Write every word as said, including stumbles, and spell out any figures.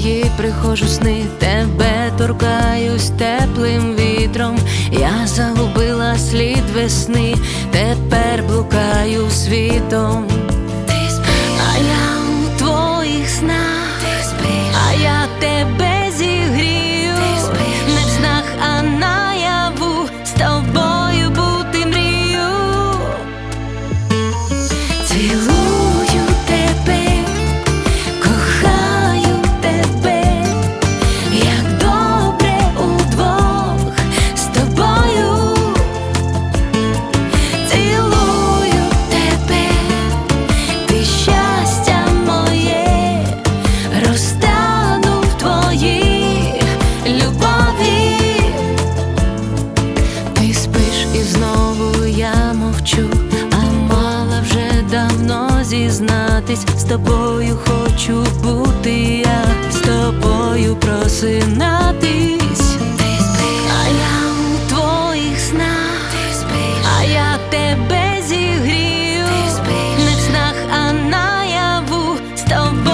твої приходжу сни, тебе торкаюсь теплим вітром. Я загубила слід весни, тепер блукаю світом. А я у твоїх снах, а я тебе зігрію, не в снах, а наяву, з тобою бути мрію. Цілую тебе, кохаю тебе, як добре удвох з тобою. Цілую тебе, ти щастя моє, розтану в твоїй любові. Ти спиш і знову я мовчу, а мала вже давно зізнатись. З тобою хочу бути я, з тобою просинатись. А я у твоїх снах, а я тебе зігрію, не в снах, а наяву, з тобою